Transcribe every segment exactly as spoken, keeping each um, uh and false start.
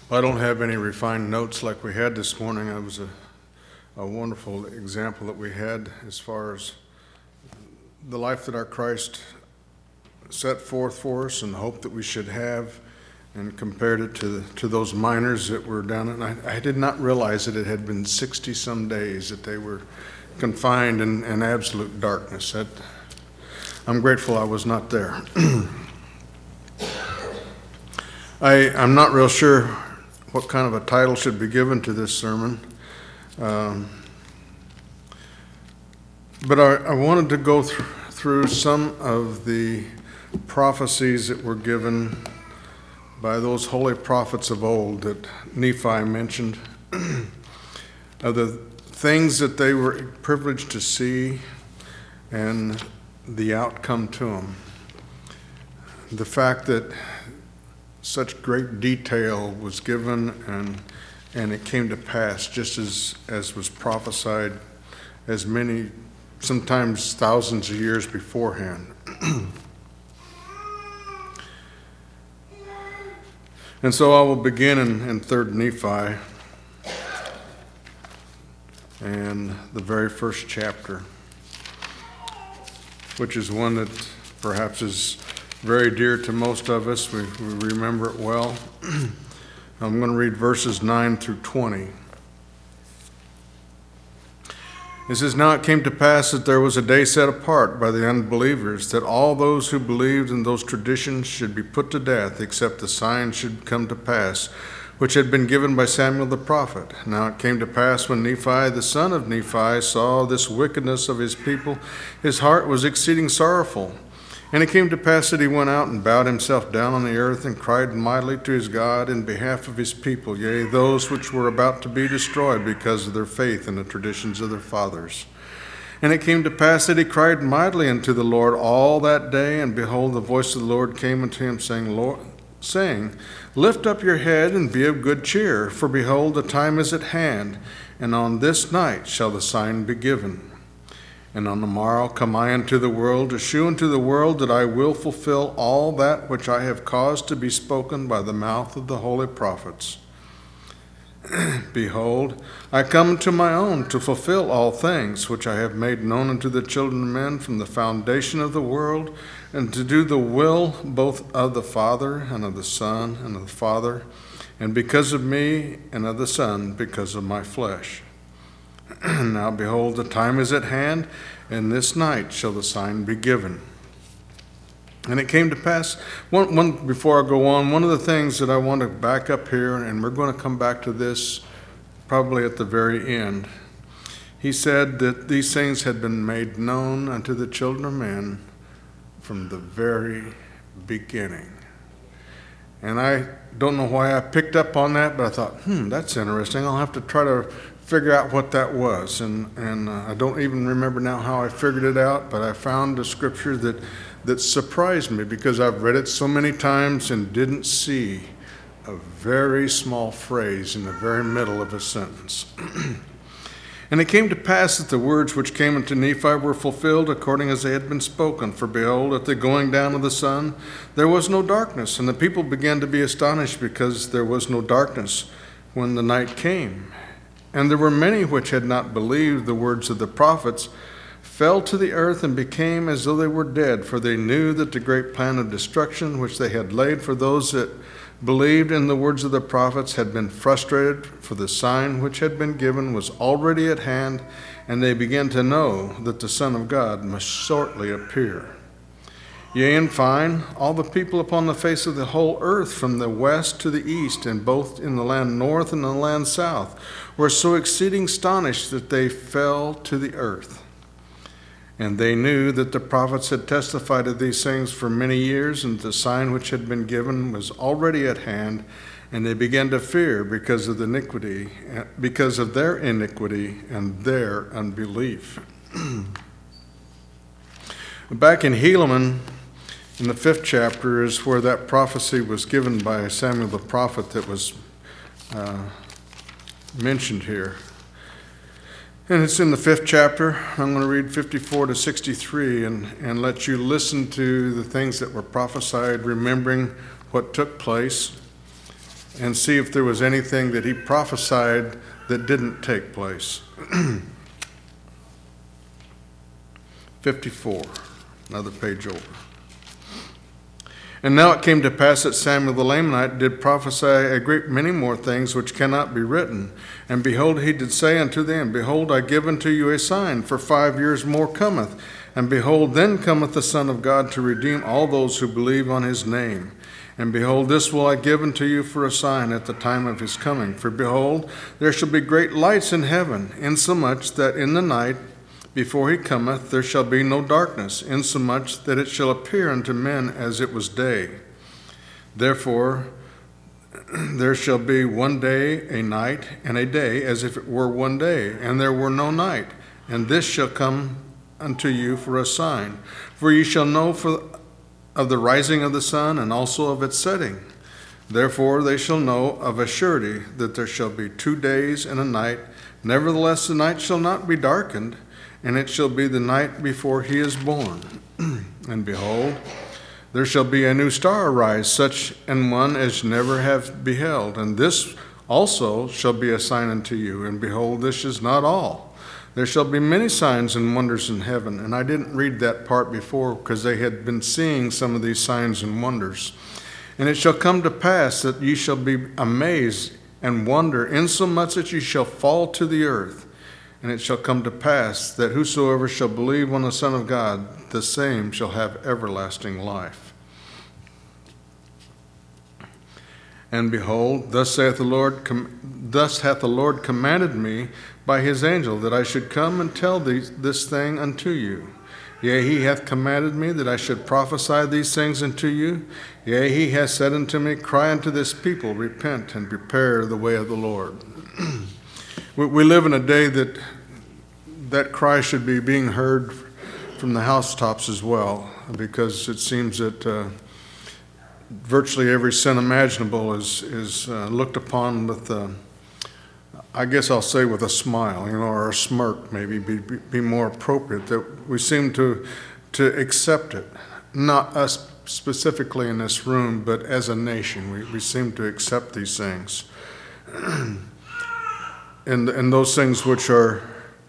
I don't have any refined notes like we had this morning. It was a, a wonderful example that we had as far as the life that our Christ set forth for us and the hope that we should have, and compared it to to those miners that were down. And I, I did not realize that it had been sixty some days that they were confined in, in absolute darkness. That, I'm grateful I was not there. I, I'm not real sure what kind of a title should be given to this sermon. Um, but I, I wanted to go th- through some of the prophecies that were given by those holy prophets of old that Nephi mentioned, of the things that they were privileged to see and the outcome to them. The fact that such great detail was given and and it came to pass just as, as was prophesied as many, sometimes thousands of years beforehand. And so I will begin in, in Third Nephi and the very first chapter, which is one that perhaps is very dear to most of us. We, we remember it well. I'm going to read verses nine through twenty. It says, "Now it came to pass that there was a day set apart by the unbelievers, that all those who believed in those traditions should be put to death, except the sign should come to pass, which had been given by Samuel the prophet. Now it came to pass when Nephi, the son of Nephi, saw this wickedness of his people, his heart was exceeding sorrowful. And it came to pass that he went out and bowed himself down on the earth and cried mightily to his God in behalf of his people, yea, those which were about to be destroyed because of their faith in the traditions of their fathers. And it came to pass that he cried mightily unto the Lord all that day, and behold, the voice of the Lord came unto him, saying, Lord, saying, Lift up your head and be of good cheer, for behold, the time is at hand, and on this night shall the sign be given. And on the morrow come I into the world, to shew unto the world that I will fulfill all that which I have caused to be spoken by the mouth of the holy prophets. Behold, I come to my own to fulfill all things which I have made known unto the children of men from the foundation of the world, and to do the will both of the Father and of the Son and of the Father, and because of me and of the Son, because of my flesh. Now behold, the time is at hand, and this night shall the sign be given. And it came to pass, one, one before I go on, one of the things that I want to back up here, and we're going to come back to this probably at the very end. He said that these things had been made known unto the children of men from the very beginning. And I don't know why I picked up on that, but I thought, hmm, that's interesting. I'll have to try to figure out what that was. And, and uh, I don't even remember now how I figured it out, but I found a scripture that, that surprised me because I've read it so many times and didn't see a very small phrase in the very middle of a sentence. And it came to pass that the words which came unto Nephi were fulfilled according as they had been spoken. For behold, at the going down of the sun, there was no darkness. And the people began to be astonished because there was no darkness when the night came. And there were many which had not believed the words of the prophets, fell to the earth and became as though they were dead. For they knew that the great plan of destruction which they had laid for those that believed in the words of the prophets had been frustrated, for the sign which had been given was already at hand, and they began to know that the Son of God must shortly appear. Yea, in fine, all the people upon the face of the whole earth, from the west to the east, and both in the land north and in the land south, were so exceeding astonished that they fell to the earth. And they knew that the prophets had testified of these things for many years, and the sign which had been given was already at hand, and they began to fear because of the iniquity, because of their iniquity and their unbelief. Back in Helaman, in the fifth chapter, is where that prophecy was given by Samuel the prophet that was uh, mentioned here. And it's in the fifth chapter. I'm going to read fifty-four to sixty-three and, and let you listen to the things that were prophesied, remembering what took place. and see if there was anything that he prophesied that didn't take place. fifty-four, another page over. And now it came to pass that Samuel the Lamanite did prophesy a great many more things which cannot be written. And behold, he did say unto them, Behold, I give unto you a sign, for five years more cometh. And behold, then cometh the Son of God to redeem all those who believe on his name. And behold, this will I give unto you for a sign at the time of his coming. For behold, there shall be great lights in heaven, insomuch that in the night before he cometh there shall be no darkness, insomuch that it shall appear unto men as it was day. Therefore there shall be one day a night, and a day as if it were one day, and there were no night. And this shall come unto you for a sign. For ye shall know for of the rising of the sun, and also of its setting. Therefore they shall know of a surety that there shall be two days and a night. Nevertheless the night shall not be darkened, and it shall be the night before he is born. And behold, there shall be a new star arise, such an one as never have beheld. And this also shall be a sign unto you. And behold, this is not all. There shall be many signs and wonders in heaven. And I didn't read that part before, because they had been seeing some of these signs and wonders. And it shall come to pass that ye shall be amazed and wonder, insomuch that ye shall fall to the earth. And it shall come to pass that whosoever shall believe on the Son of God, the same shall have everlasting life. And behold, thus saith the Lord, com- thus hath the Lord commanded me by his angel, that I should come and tell thee this thing unto you. Yea, he hath commanded me that I should prophesy these things unto you. Yea, he hath said unto me, Cry unto this people, repent, and prepare the way of the Lord. We live in a day that that cry should be being heard from the housetops as well, because it seems that uh, virtually every sin imaginable is is uh, looked upon with, uh, I guess I'll say with a smile, you know, or a smirk, maybe be, be more appropriate. That we seem to to accept it, not us specifically in this room, but as a nation, we, we seem to accept these things. And and those things which are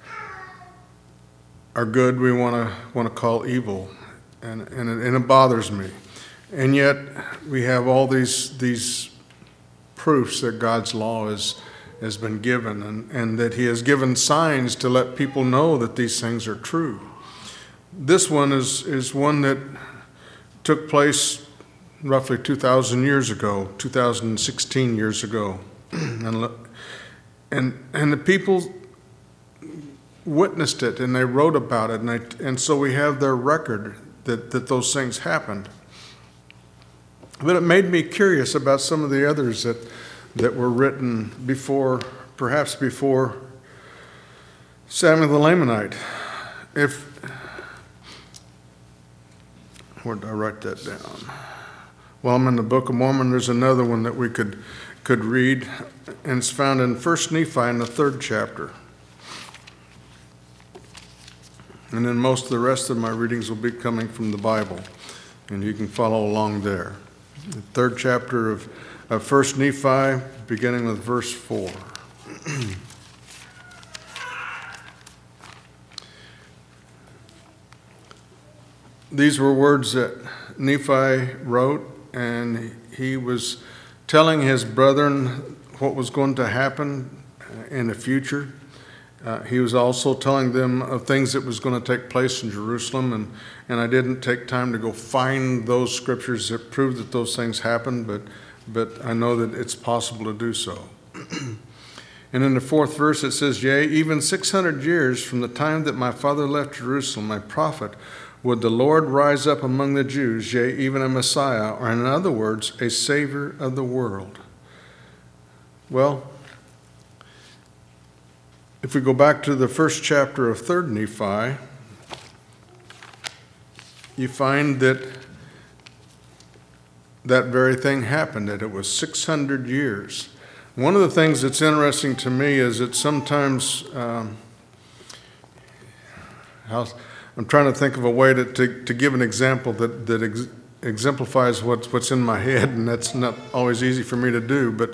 are good, we want to want to call evil, and and it, and it bothers me. And yet we have all these these proofs that God's law is has been given, and, and that He has given signs to let people know that these things are true. This one is is one that took place roughly two thousand years ago, two thousand sixteen years ago, and. And and the people witnessed it, and they wrote about it, and they, and so we have their record that, that those things happened. But it made me curious about some of the others that that were written before, perhaps before Samuel the Lamanite. If where did I write that down? Well, I'm in the Book of Mormon. There's another one that we could could read, and it's found in First Nephi in the third chapter. And then most of the rest of my readings will be coming from the Bible, and you can follow along there. The third chapter of, of First Nephi, beginning with verse four. These were words that Nephi wrote, and he was telling his brethren what was going to happen in the future. Uh, he was also telling them of things that was going to take place in Jerusalem, and, and I didn't take time to go find those scriptures that prove that those things happened, but, but I know that it's possible to do so. And in the fourth verse it says, Yea, even six hundred years from the time that my father left Jerusalem, a prophet, would the Lord rise up among the Jews, yea, even a Messiah, or in other words, a Savior of the world. Well, if we go back to the first chapter of Third Nephi, you find that that very thing happened, that it was six hundred years. One of the things that's interesting to me is that sometimes, um, how, I'm trying to think of a way to, to, to give an example that, that ex- exemplifies what's, what's in my head, and that's not always easy for me to do. But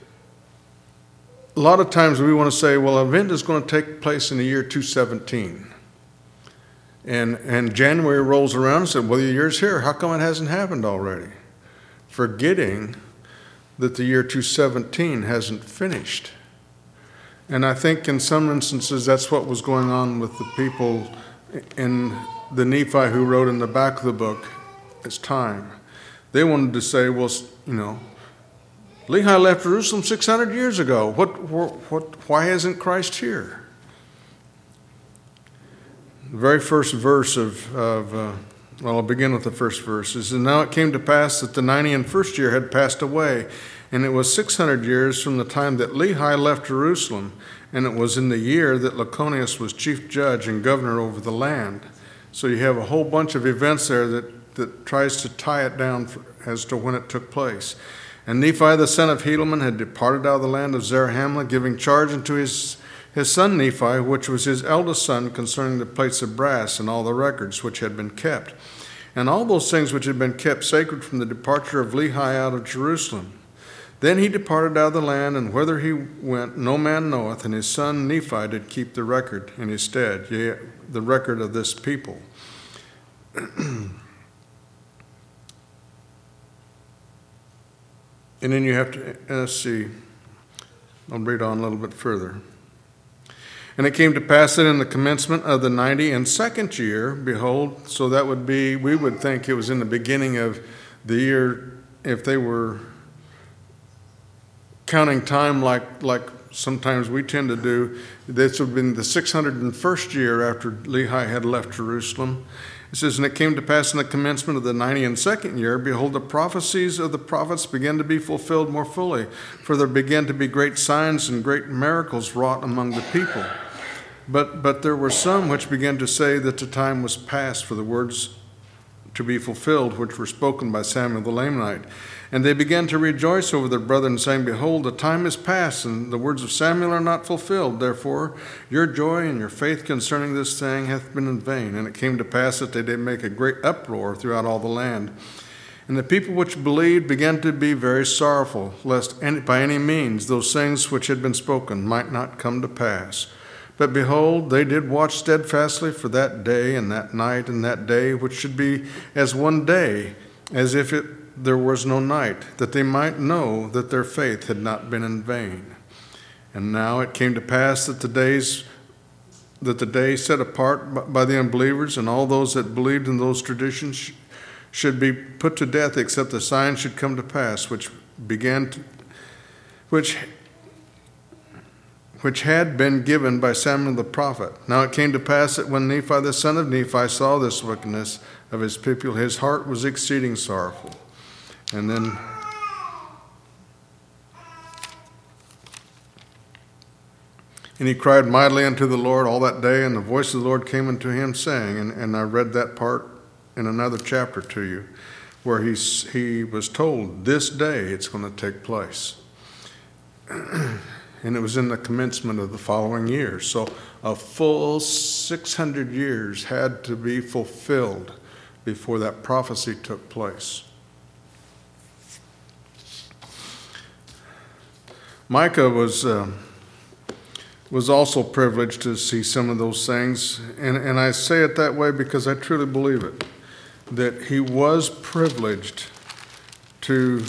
a lot of times we want to say, well, an event is going to take place in the year two seventeen. And, and January rolls around and says, well, the year's here. How come it hasn't happened already? Forgetting that the year two seventeen hasn't finished. And I think in some instances that's what was going on with the people in the Nephi who wrote in the back of the book. It's time. They wanted to say, well, you know, Lehi left Jerusalem six hundred years ago. What, what, what, why isn't Christ here? The very first verse of, of uh, well, I'll begin with the first verse. It says, and now it came to pass that the ninety and first year had passed away, and it was six hundred years from the time that Lehi left Jerusalem, and it was in the year that Laconius was chief judge and governor over the land. So you have a whole bunch of events there that that tries to tie it down for, as to when it took place. And Nephi the son of Helaman had departed out of the land of Zarahemla, giving charge unto his, his son Nephi, which was his eldest son, concerning the plates of brass and all the records which had been kept, and all those things which had been kept sacred from the departure of Lehi out of Jerusalem. Then he departed out of the land, and whither he went no man knoweth, and his son Nephi did keep the record in his stead, yea, the record of this people. And then you have to, let's see, I'll read on a little bit further. And it came to pass that in the commencement of the ninety and second year, behold, so that would be, we would think it was in the beginning of the year, if they were counting time like like sometimes we tend to do, this would have been the six hundred first year after Lehi had left Jerusalem. It says, and it came to pass in the commencement of the ninety and second year, behold, the prophecies of the prophets began to be fulfilled more fully, for there began to be great signs and great miracles wrought among the people. But but there were some which began to say that the time was past for the words to be fulfilled, which were spoken by Samuel the Lamanite. And they began to rejoice over their brethren, saying, behold, the time is past, and the words of Samuel are not fulfilled. Therefore, your joy and your faith concerning this thing hath been in vain. And it came to pass that they did make a great uproar throughout all the land. And the people which believed began to be very sorrowful, lest any, by any means those things which had been spoken might not come to pass. But behold, they did watch steadfastly for that day and that night and that day, which should be as one day, as if it there was no night, that they might know that their faith had not been in vain. And now it came to pass that the days that the day set apart by the unbelievers and all those that believed in those traditions should be put to death, except the sign should come to pass, which began to, which which had been given by Samuel the prophet. Now it came to pass that when Nephi the son of Nephi saw this wickedness of his people, his heart was exceeding sorrowful. And then and he cried mightily unto the Lord all that day, and the voice of the Lord came unto him, saying, and, and I read that part in another chapter to you, where he, he was told, this day it's going to take place. And it was in the commencement of the following year. So a full six hundred years had to be fulfilled before that prophecy took place. Micah was uh, was also privileged to see some of those things, and, and I say it that way because I truly believe it, that he was privileged to,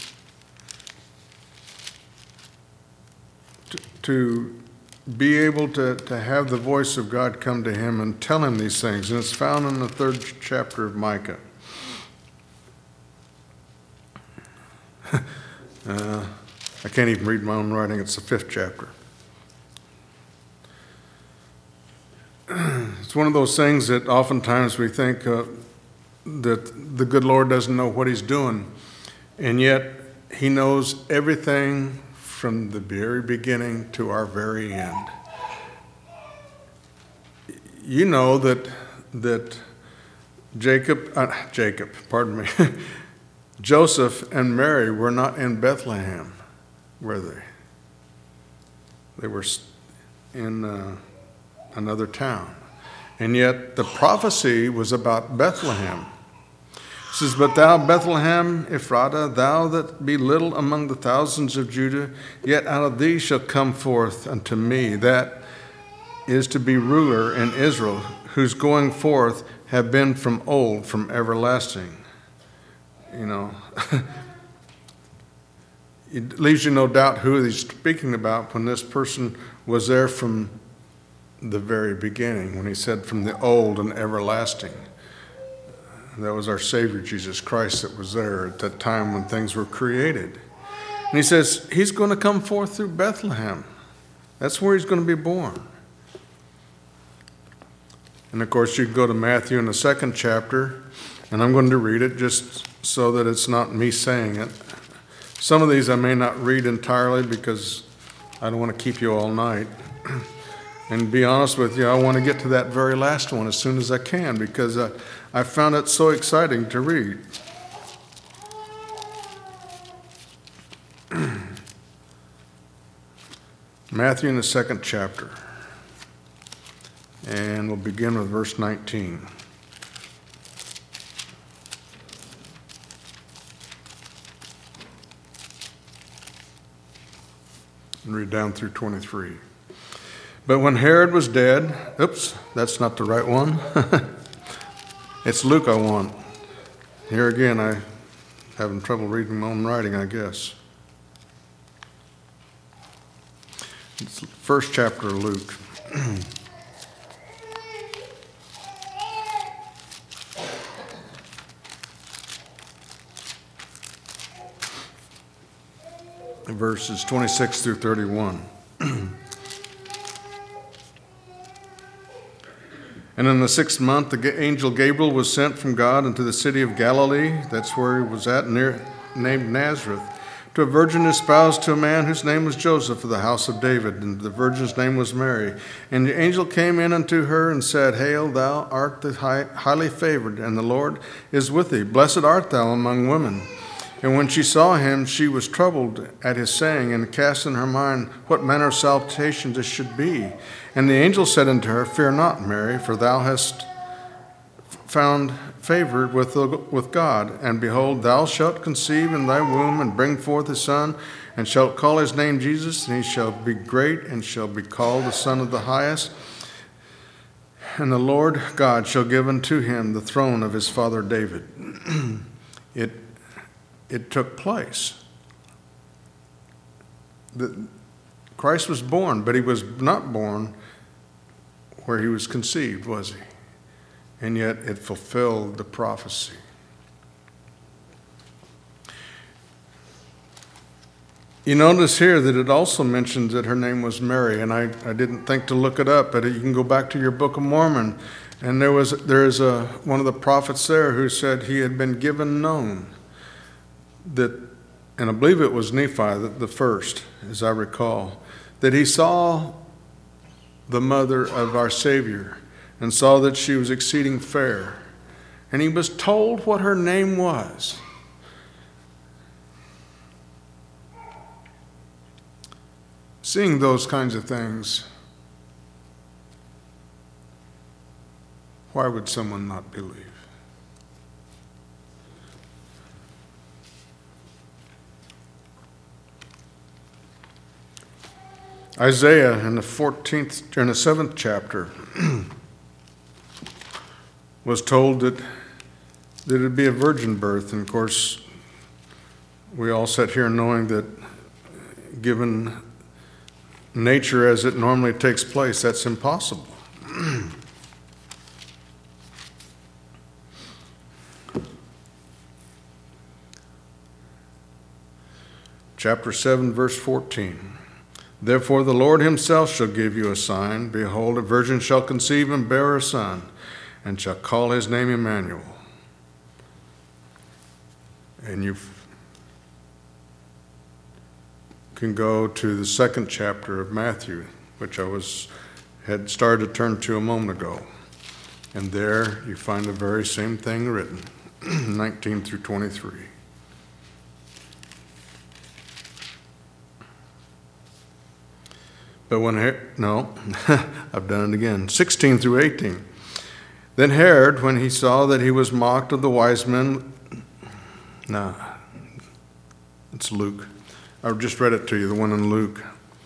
to, to be able to, to have the voice of God come to him and tell him these things, and it's found in the third chapter of Micah. uh, I can't even read my own writing. It's the fifth chapter. It's one of those things that oftentimes we think uh, that the good Lord doesn't know what he's doing, and yet he knows everything from the very beginning to our very end. You know that that Jacob, uh, Jacob, pardon me, Joseph and Mary were not in Bethlehem, were they? They were in uh, another town. And yet the prophecy was about Bethlehem. It says, But thou, Bethlehem Ephratah, thou that be little among the thousands of Judah, yet out of thee shall come forth unto me that is to be ruler in Israel, whose going forth have been from old, from everlasting. You know, it leaves you no doubt who he's speaking about when this person was there from the very beginning, when he said from the old and everlasting. That was our Savior, Jesus Christ, that was there at that time when things were created. And he says he's going to come forth through Bethlehem. That's where he's going to be born. And of course, you can go to Matthew in the second chapter, and I'm going to read it just so that it's not me saying it. Some of these I may not read entirely because I don't want to keep you all night. And to be honest with you, I want to get to that very last one as soon as I can because I, I found it so exciting to read. Matthew in the second chapter. And we'll begin with verse nineteen. And read down through twenty-three. But when Herod was dead, oops, that's not the right one. It's Luke I want. Here again, I'm having trouble reading my own writing, I guess. It's the first chapter of Luke. Verses twenty-six through thirty-one. And in the sixth month, the angel Gabriel was sent from God into the city of Galilee, that's where he was at, near, named Nazareth, to a virgin espoused to a man whose name was Joseph of the house of David, and the virgin's name was Mary. And the angel came in unto her and said, Hail, thou art the high, highly favored, and the Lord is with thee. Blessed art thou among women. And when she saw him, she was troubled at his saying, and cast in her mind what manner of salutation this should be. And the angel said unto her, Fear not, Mary, for thou hast found favor with, the, with God. And behold, thou shalt conceive in thy womb, and bring forth a son, and shalt call his name Jesus, and he shall be great, and shall be called the Son of the Highest. And the Lord God shall give unto him the throne of his father David. it It took place. The, Christ was born, but he was not born where he was conceived, was he? And yet it fulfilled the prophecy. You notice here that it also mentions that her name was Mary, and I, I didn't think to look it up, but you can go back to your Book of Mormon, and there was there is a one of the prophets there who said he had been given known that, and I believe it was Nephi, the, the first, as I recall, that he saw the mother of our Savior and saw that she was exceeding fair. And he was told what her name was. Seeing those kinds of things, why would someone not believe? Isaiah in the fourteenth, in the seventh chapter, was told that, that it would be a virgin birth. And of course, we all sit here knowing that given nature as it normally takes place, that's impossible. Chapter seven, verse fourteen. Therefore the Lord himself shall give you a sign. Behold, a virgin shall conceive and bear a son, and shall call his name Emmanuel. And you can go to the second chapter of Matthew, which I was had started to turn to a moment ago. And there you find the very same thing written, nineteen through twenty-three. But when, Her- no, I've done it again, sixteen through eighteen. Then Herod, when he saw that he was mocked of the wise men, Nah, it's Luke. I just read it to you, the one in Luke.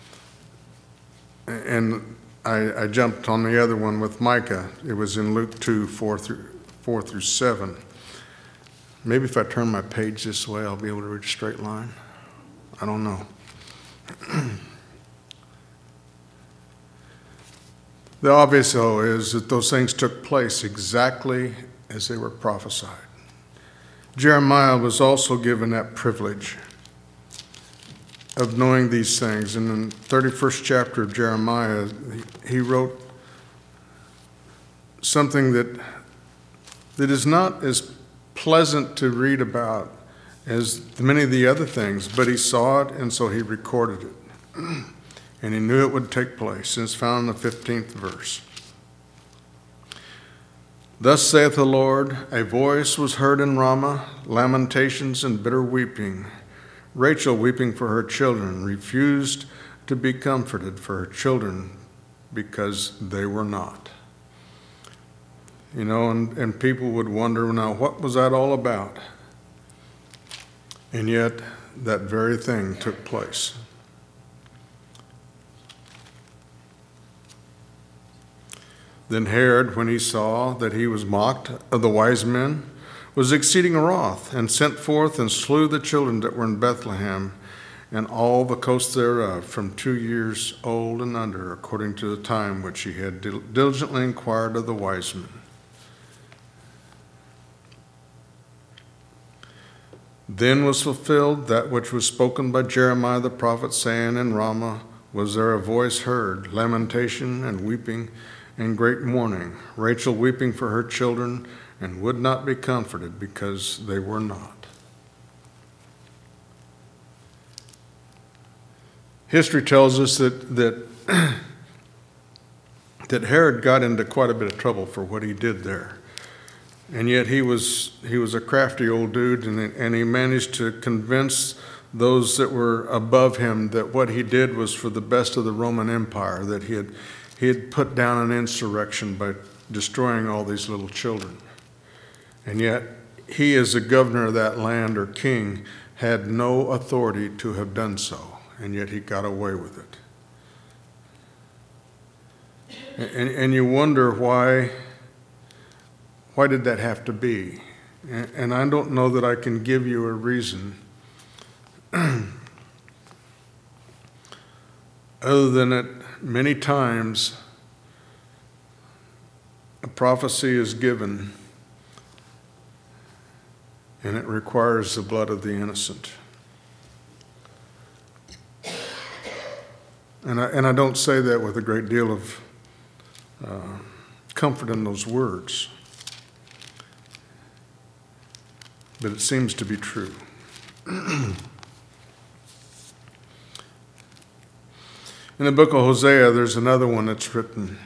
And I, I jumped on the other one with Micah. It was in Luke two, four through, four through seven. Maybe if I turn my page this way, I'll be able to read a straight line. I don't know. The obvious, though, is that those things took place exactly as they were prophesied. Jeremiah was also given that privilege of knowing these things. And in the thirty-first chapter of Jeremiah, he wrote something that, that is not as pleasant to read about as many of the other things, but he saw it, and so he recorded it. And he knew it would take place. And it's found in the fifteenth verse. Thus saith the Lord, a voice was heard in Ramah, lamentations and bitter weeping. Rachel, weeping for her children, refused to be comforted for her children because they were not. You know, and, and people would wonder, now, what was that all about? And yet, that very thing took place. Then Herod, when he saw that he was mocked of the wise men, was exceeding wroth, and sent forth and slew the children that were in Bethlehem, and all the coast thereof, from two years old and under, according to the time which he had diligently inquired of the wise men. Then was fulfilled that which was spoken by Jeremiah the prophet, saying, in Ramah was there a voice heard, lamentation and weeping, and great mourning, Rachel weeping for her children, and would not be comforted because they were not. History tells us that that, that Herod got into quite a bit of trouble for what he did there. And yet he was he was a crafty old dude, and, and he managed to convince those that were above him that what he did was for the best of the Roman Empire, that he had He had put down an insurrection by destroying all these little children. And yet, he as the governor of that land or king had no authority to have done so, and yet he got away with it. And, and you wonder why, why did that have to be? And, and I don't know that I can give you a reason other than that many times a prophecy is given and it requires the blood of the innocent. And I, and I don't say that with a great deal of uh, comfort in those words, but it seems to be true. In the book of Hosea, there's another one that's written,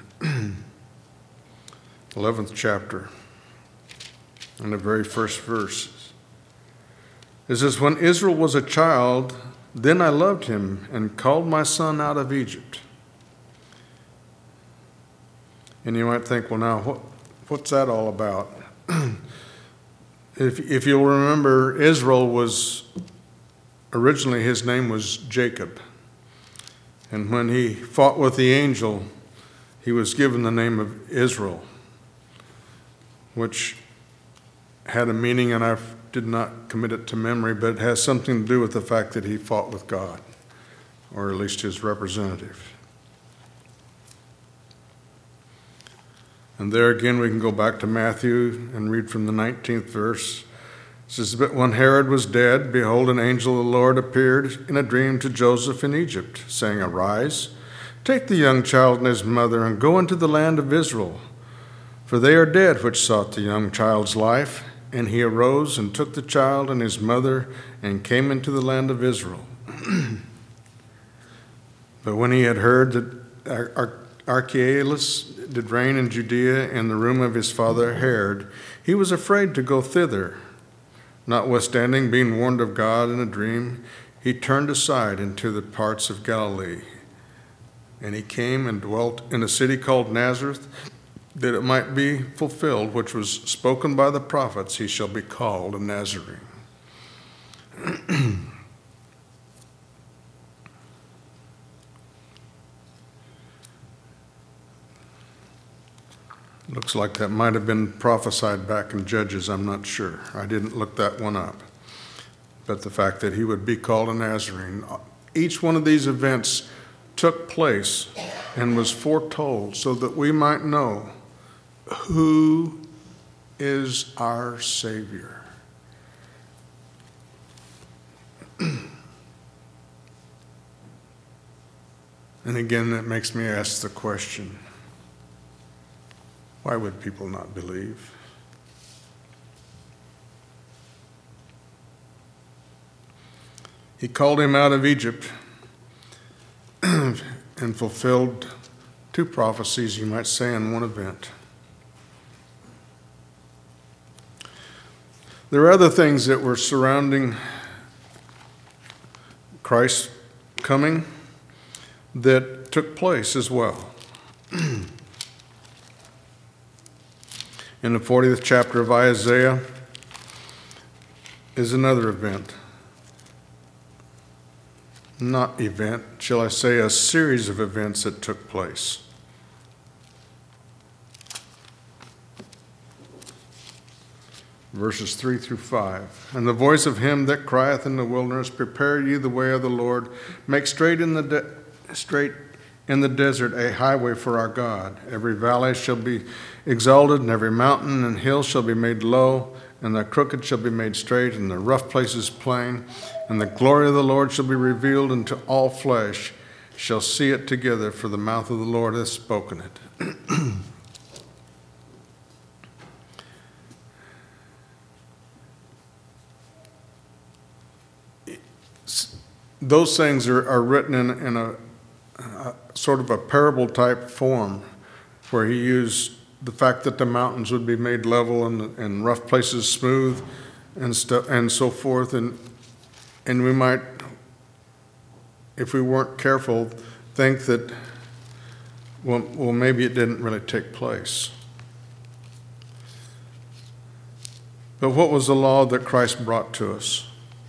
eleventh chapter, in the very first verse. It says, when Israel was a child, then I loved him and called my son out of Egypt. And you might think, well, now, what, what's that all about? if, if you'll remember, Israel was, originally his name was Jacob. And when he fought with the angel, he was given the name of Israel, which had a meaning, and I did not commit it to memory, but it has something to do with the fact that he fought with God, or at least his representative. And there again, we can go back to Matthew and read from the nineteenth verse. It says, but when Herod was dead, behold, an angel of the Lord appeared in a dream to Joseph in Egypt, saying, arise, take the young child and his mother, and go into the land of Israel, for they are dead which sought the young child's life. And he arose and took the child and his mother, and came into the land of Israel. But when he had heard that Ar- Archelaus did reign in Judea in the room of his father Herod, he was afraid to go thither. Notwithstanding, being warned of God in a dream, he turned aside into the parts of Galilee. And he came and dwelt in a city called Nazareth, that it might be fulfilled, which was spoken by the prophets, he shall be called a Nazarene. Looks like that might have been prophesied back in Judges, I'm not sure. I didn't look that one up. But the fact that he would be called a Nazarene, each one of these events took place and was foretold so that we might know who is our Savior. And again, that makes me ask the question, why would people not believe? He called him out of Egypt and fulfilled two prophecies, you might say, in one event. There are other things that were surrounding Christ's coming that took place as well. In the fortieth chapter of Isaiah is another event. Not event, shall I say, a series of events that took place. Verses three through five. And the voice of him that crieth in the wilderness, prepare ye the way of the Lord, make straight in the de- straight in the desert a highway for our God. Every valley shall be exalted, and every mountain and hill shall be made low, and the crooked shall be made straight, and the rough places plain. And the glory of the Lord shall be revealed, and to all flesh shall see it together, for the mouth of the Lord hath spoken it. Those things are, are written in, in a, a sort of a parable type form, where he used the fact that the mountains would be made level and, and rough places smooth and stuff and so forth. And and we might, if we weren't careful, think that, well, well, maybe it didn't really take place. But what was the law that Christ brought to us?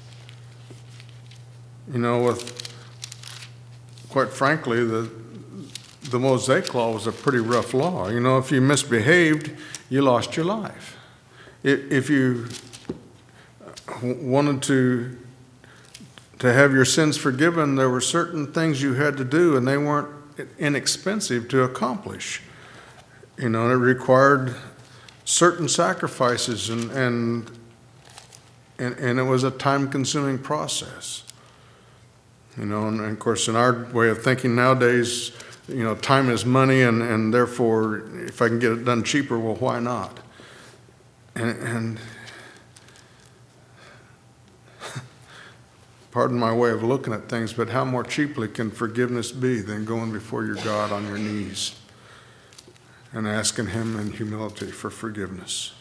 You know, with, quite frankly, the the Mosaic law was a pretty rough law. You know, if you misbehaved, you lost your life. If you wanted to to have your sins forgiven, there were certain things you had to do, and they weren't inexpensive to accomplish. You know, and it required certain sacrifices, and and and, and it was a time-consuming process. You know, and, and of course, in our way of thinking nowadays, you know, time is money, and, and therefore, if I can get it done cheaper, well, why not? And, and pardon my way of looking at things, but how more cheaply can forgiveness be than going before your God on your knees and asking him in humility for forgiveness?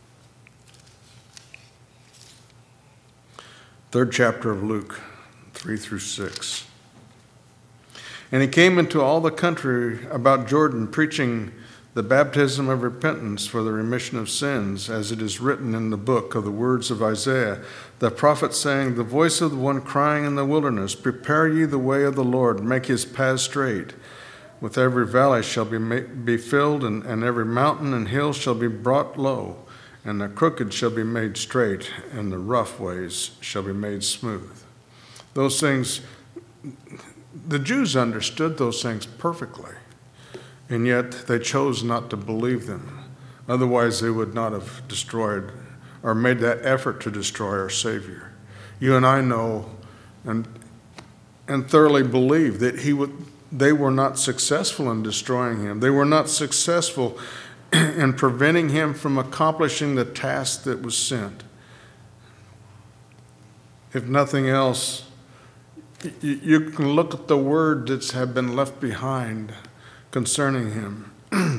Third chapter of Luke, three through six. And he came into all the country about Jordan, preaching the baptism of repentance for the remission of sins, as it is written in the book of the words of Isaiah, the prophet, saying, the voice of the one crying in the wilderness, prepare ye the way of the Lord, make his paths straight. With every valley shall be made, be filled, and, and every mountain and hill shall be brought low, and the crooked shall be made straight, and the rough ways shall be made smooth. Those things, the Jews understood those things perfectly, and yet they chose not to believe them. Otherwise, they would not have destroyed or made that effort to destroy our Savior. You and I know and and thoroughly believe that he would. They were not successful in destroying him. They were not successful in preventing him from accomplishing the task that was sent. If nothing else, you can look at the word that's have been left behind concerning him.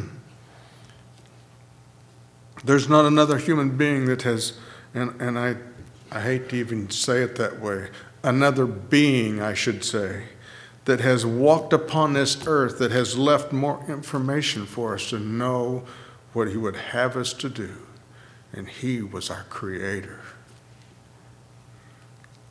There's not another human being that has, and, and I, I hate to even say it that way, another being, I should say, that has walked upon this earth, that has left more information for us to know what he would have us to do. And he was our creator.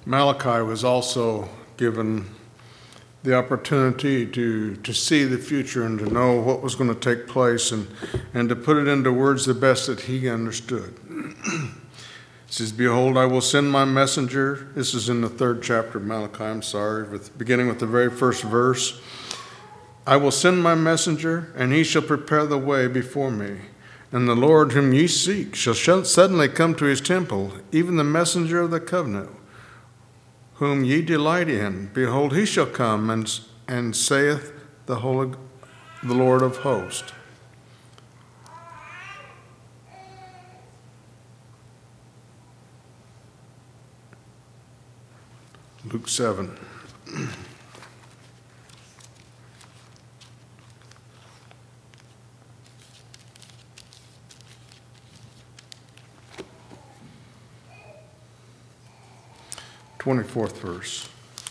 Malachi was also given the opportunity to, to see the future and to know what was going to take place and, and to put it into words the best that he understood. It says, "Behold, I will send my messenger." This is in the third chapter of Malachi, I'm sorry, with, beginning with the very first verse. "I will send my messenger, and he shall prepare the way before me. And the Lord whom ye seek shall suddenly come to his temple, even the messenger of the covenant, whom ye delight in. Behold, he shall come, and, and saith the Holy, the Lord of hosts." Luke seven. twenty-fourth verse.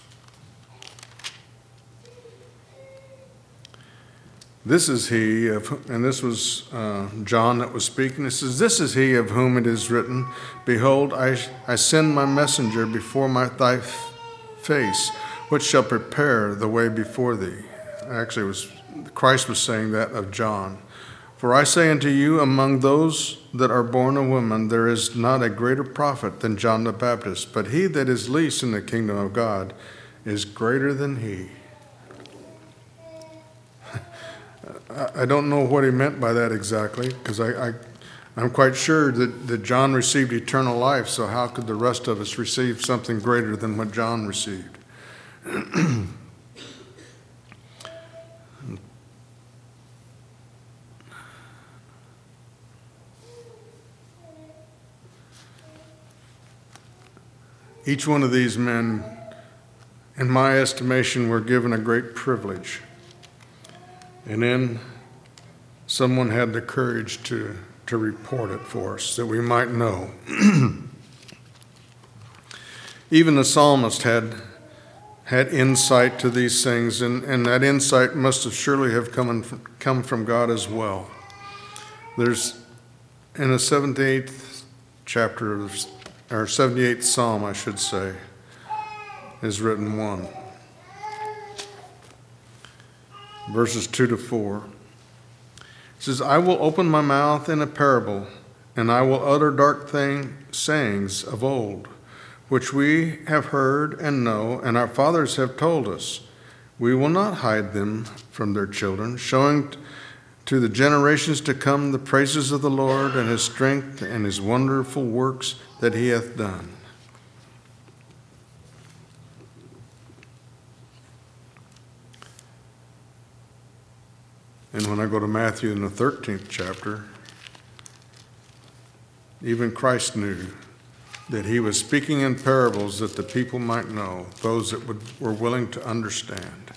"This is he of," and this was uh, John that was speaking. It says, "This is he of whom it is written, Behold, I, I send my messenger before my, thy face, which shall prepare the way before thee." Actually, it was Christ was saying that of John. "For I say unto you, among those that are born of woman, there is not a greater prophet than John the Baptist, but he that is least in the kingdom of God is greater than he." I don't know what he meant by that exactly, because I, I, I'm quite sure that, that John received eternal life, so how could the rest of us receive something greater than what John received? Each one of these men, in my estimation, were given a great privilege. And then someone had the courage to, to report it for us, that we might know. Even the psalmist had, had insight to these things, and, and that insight must have surely have come, in, come from God as well. There's, in the seventy-eighth chapter of or seventy-eighth Psalm, I should say, is written one. Verses two to four. It says, "I will open my mouth in a parable, and I will utter dark thing, sayings of old, which we have heard and know, and our fathers have told us. We will not hide them from their children, showing to the generations to come the praises of the Lord and his strength and his wonderful works that he hath done." And when I go to Matthew in the thirteenth chapter, even Christ knew that he was speaking in parables that the people might know, those that would, were willing to understand.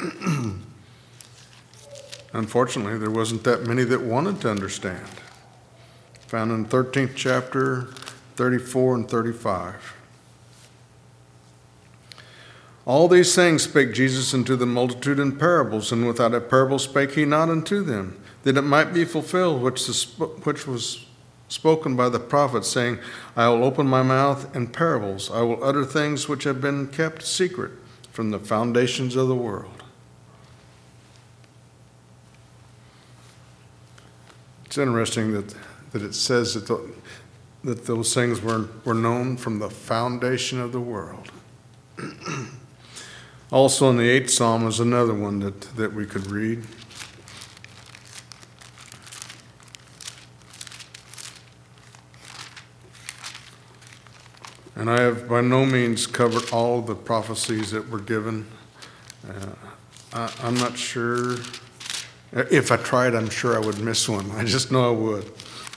Unfortunately, there wasn't that many that wanted to understand. Found in the thirteenth chapter, thirty-four and thirty-five. "All these things spake Jesus unto the multitude in parables, and without a parable spake he not unto them, that it might be fulfilled which, the, which was spoken by the prophet, saying, I will open my mouth in parables, I will utter things which have been kept secret from the foundations of the world." It's interesting that, that it says that, the, that those things were, were known from the foundation of the world. Also in the eighth Psalm is another one that, that we could read. And I have by no means covered all the prophecies that were given. Uh, I, I'm not sure. If I tried, I'm sure I would miss one. I just know I would.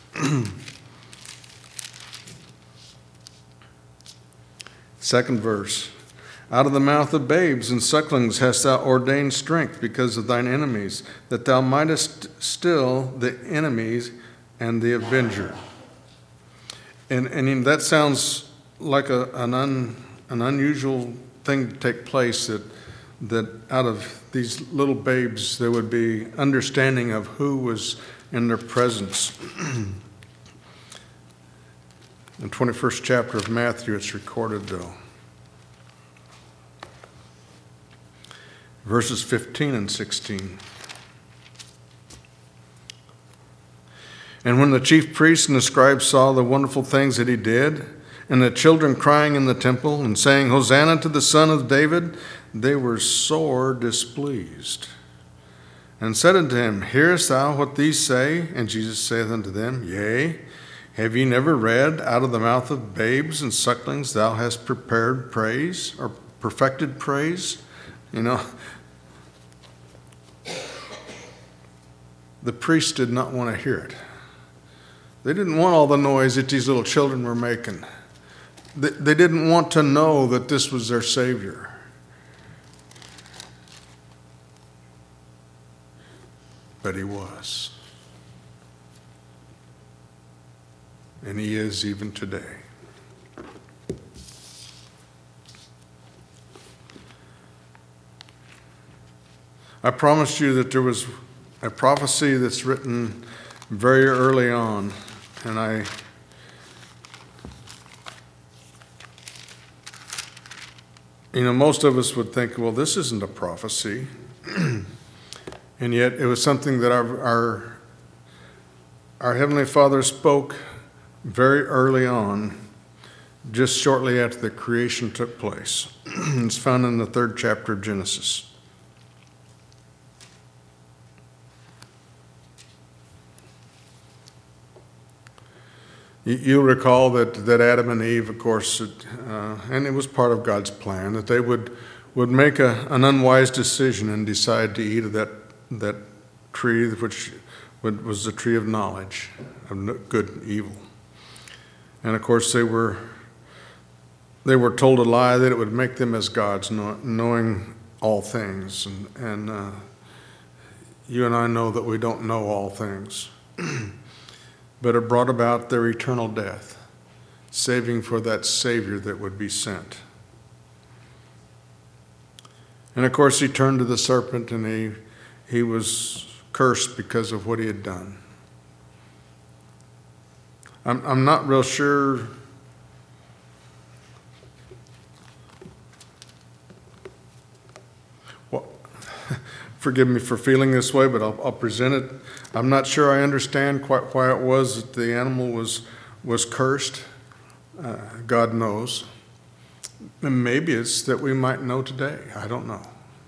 Second verse. "Out of the mouth of babes and sucklings hast thou ordained strength because of thine enemies, that thou mightest still the enemies and the avenger." And, and that sounds like a, an, un, an unusual thing to take place, that that out of these little babes there would be understanding of who was in their presence. In the twenty-first chapter of Matthew it's recorded though. verses fifteen and sixteen. And when the chief priests and the scribes saw the wonderful things that he did, and the children crying in the temple and saying, Hosanna to the Son of David, they were sore displeased. And said unto him, Hearest thou what these say? And Jesus saith unto them, Yea, have ye never read, Out of the mouth of babes and sucklings thou hast prepared praise, or perfected praise? You know, the priests did not want to hear it. They didn't want all the noise that these little children were making. They, they didn't want to know that this was their Savior. But he was. And he is even today. I promised you that there was a prophecy that's written very early on, and I you know, most of us would think, well, this isn't a prophecy. And yet it was something that our, our, our Heavenly Father spoke very early on, just shortly after the creation took place. It's found in the third chapter of Genesis. You'll recall that, that Adam and Eve, of course, uh, and it was part of God's plan, that they would, would make a, an unwise decision and decide to eat of that, that tree, which would, was the tree of knowledge of good and evil. And of course, they were they were told a lie that it would make them as gods, knowing all things. And, and uh, you and I know that we don't know all things. But it brought about their eternal death, saving for that Savior that would be sent. And of course, he turned to the serpent, and he, he was cursed because of what he had done. I'm, I'm not real sure well, forgive me for feeling this way, but I'll, I'll present it. I'm not sure I understand quite why it was that the animal was was cursed. Uh, God knows. And maybe it's that we might know today. I don't know.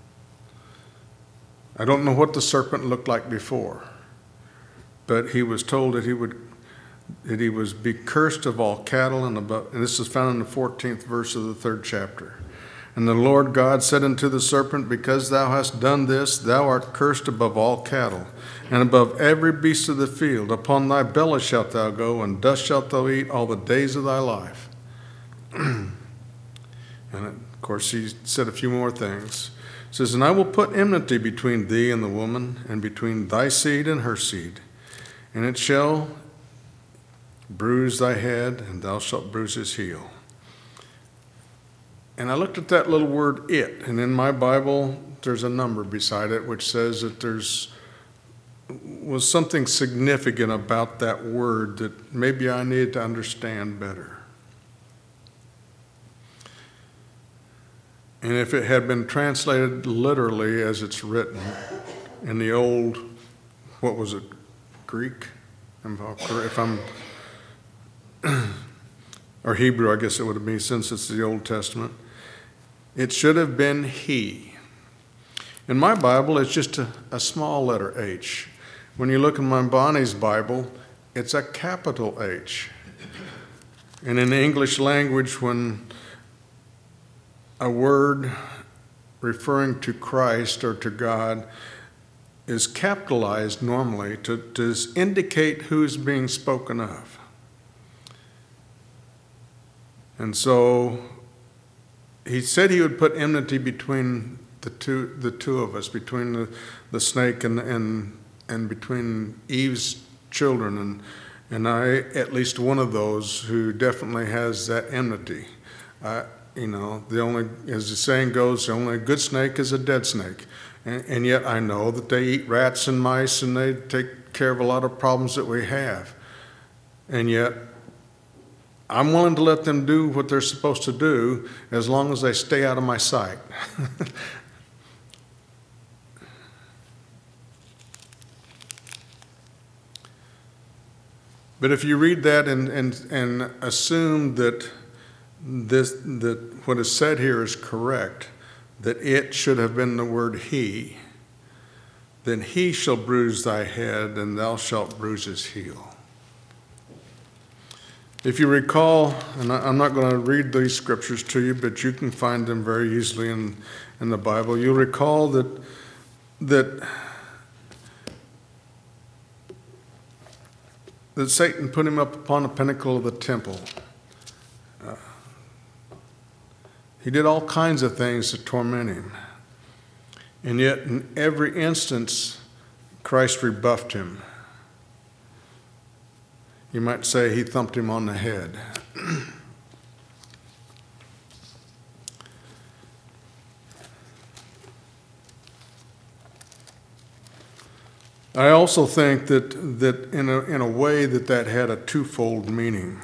I don't know what the serpent looked like before, but he was told that he would that he was be cursed of all cattle, and above, and this is found in the fourteenth verse of the third chapter. And the Lord God said unto the serpent, Because thou hast done this, thou art cursed above all cattle, and above every beast of the field. Upon thy belly shalt thou go, and dust shalt thou eat all the days of thy life. And of course, he said a few more things. He says, And I will put enmity between thee and the woman, and between thy seed and her seed. And it shall bruise thy head, and thou shalt bruise his heel. And I looked at that little word, it, and in my Bible, there's a number beside it which says that there's was something significant about that word that maybe I needed to understand better. And if it had been translated literally as it's written in the old, what was it, Greek? If I'm, or Hebrew, I guess it would have been, since it's the Old Testament. It should have been he. In my Bible, it's just a, a small letter H. When you look in my Bonnie's Bible, it's a capital H. And in the English language, when a word referring to Christ or to God is capitalized normally to, to indicate who's being spoken of. And so he said he would put enmity between the two the two of us, between the, the snake and and and between Eve's children, and and I, at least one of those who definitely has that enmity. Uh, you know, the only, as the saying goes, the only good snake is a dead snake. And, and yet I know that they eat rats and mice, and they take care of a lot of problems that we have. And yet I'm willing to let them do what they're supposed to do as long as they stay out of my sight. But if you read that and, and, and assume that this that what is said here is correct, that it should have been the word he, then he shall bruise thy head, and thou shalt bruise his heel. If you recall, and I'm not going to read these scriptures to you, but you can find them very easily in, in the Bible. You'll recall that that that Satan put him up upon the pinnacle of the temple. Uh, he did all kinds of things to torment him. And yet, in every instance, Christ rebuffed him. You might say he thumped him on the head. I also think that, that in a, in a way that that had a twofold meaning.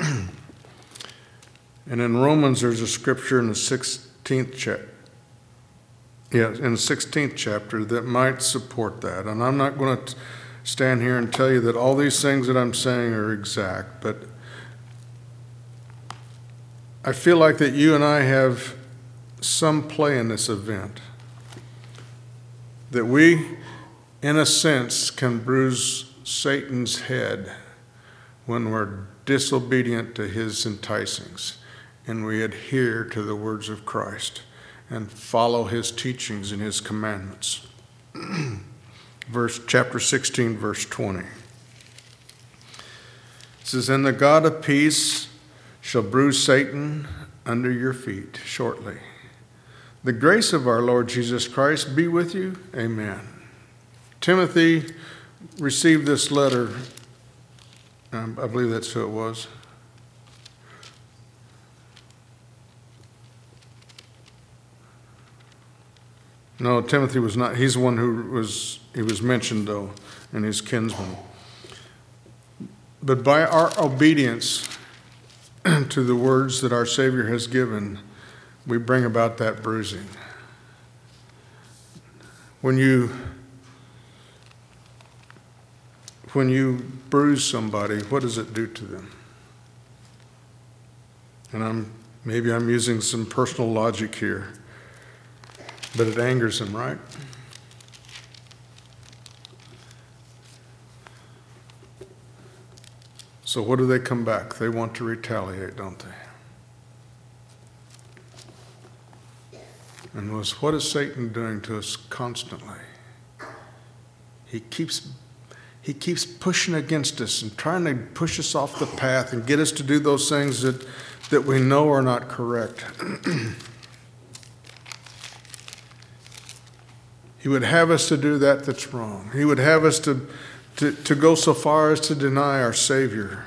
And in Romans, there's a scripture in the sixteenth chapter. Yeah, in the sixteenth chapter that might support that. And I'm not going to stand here and tell you that all these things that I'm saying are exact, but I feel like that you and I have some play in this event. That we, in a sense, can bruise Satan's head when we're disobedient to his enticings and we adhere to the words of Christ and follow his teachings and his commandments. Verse chapter sixteen, verse twenty. It says, "And the God of peace shall bruise Satan under your feet shortly. The grace of our Lord Jesus Christ be with you. Amen." Timothy received this letter. Um, I believe that's who it was. No, Timothy was not. He's the one who was, he was mentioned, though, and his kinsman. But by our obedience to the words that our Savior has given, we bring about that bruising. When you, when you bruise somebody, what does it do to them? And I'm maybe I'm using some personal logic here. But it angers them, right? So what do they come back? They want to retaliate, don't they? And was what is Satan doing to us constantly? He keeps he keeps pushing against us and trying to push us off the path and get us to do those things that, that we know are not correct. He would have us to do that that's wrong. He would have us to, to, to go so far as to deny our Savior.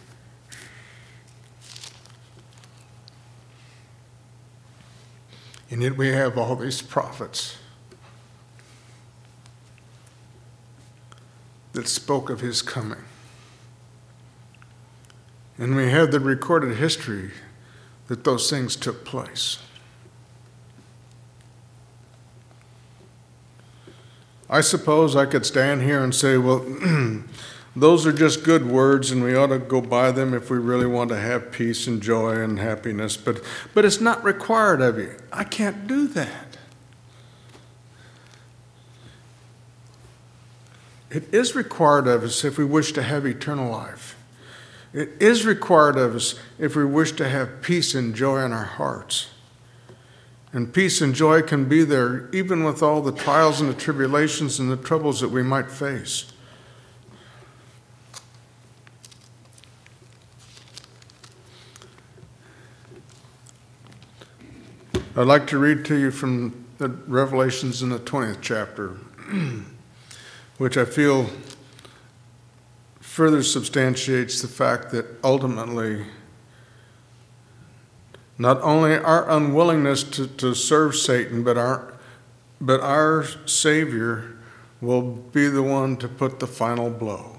And yet we have all these prophets that spoke of his coming. And we have the recorded history that those things took place. I suppose I could stand here and say, well, those are just good words and we ought to go by them if we really want to have peace and joy and happiness. But, but it's not required of you. I can't do that. It is required of us if we wish to have eternal life. It is required of us if we wish to have peace and joy in our hearts. And peace and joy can be there even with all the trials and the tribulations and the troubles that we might face. I'd like to read to you from the Revelations in the twentieth chapter, which I feel further substantiates the fact that ultimately not only our unwillingness to, to serve Satan, but our, but our Savior will be the one to put the final blow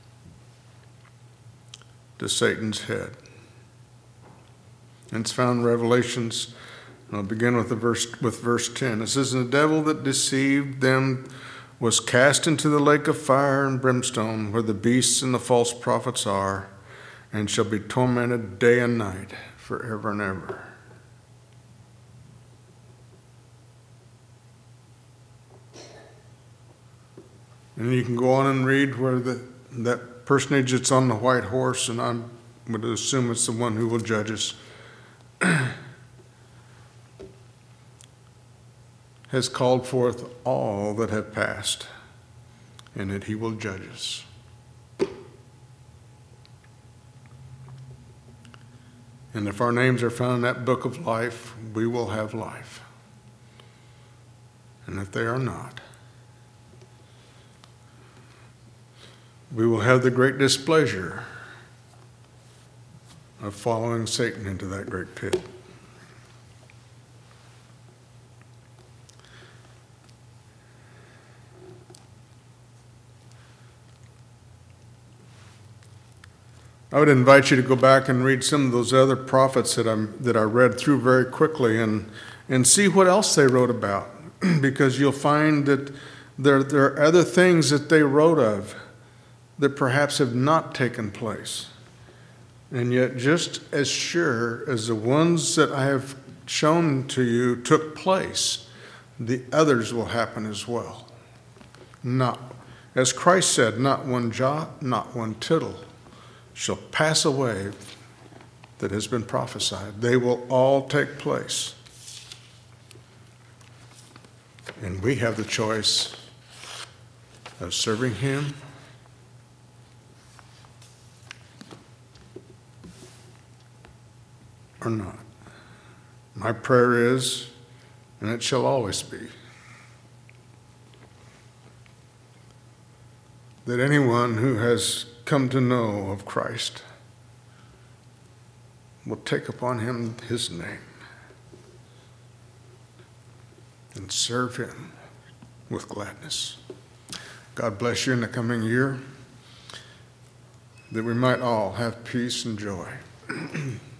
to Satan's head. And it's found in Revelations. I'll begin with the verse with verse ten. It says, "And the devil that deceived them was cast into the lake of fire and brimstone, where the beasts and the false prophets are, and shall be tormented day and night forever and ever. And you can go on and read where the, that personage that's on the white horse, and I would assume it's the one who will judge us, has called forth all that have passed, and that he will judge us. And if our names are found in that book of life, we will have life. And if they are not, we will have the great displeasure of following Satan into that great pit. I would invite you to go back and read some of those other prophets that, I'm, that I read through very quickly and, and see what else they wrote about, because you'll find that there, there are other things that they wrote of that perhaps have not taken place. And yet, just as sure as the ones that I have shown to you took place, the others will happen as well. Not, as Christ said, not one jot, not one tittle shall pass away that has been prophesied. They will all take place. And we have the choice of serving him or not. My prayer is, and it shall always be, that anyone who has come to know of Christ will take upon him his name and serve him with gladness. God bless you in the coming year, that we might all have peace and joy.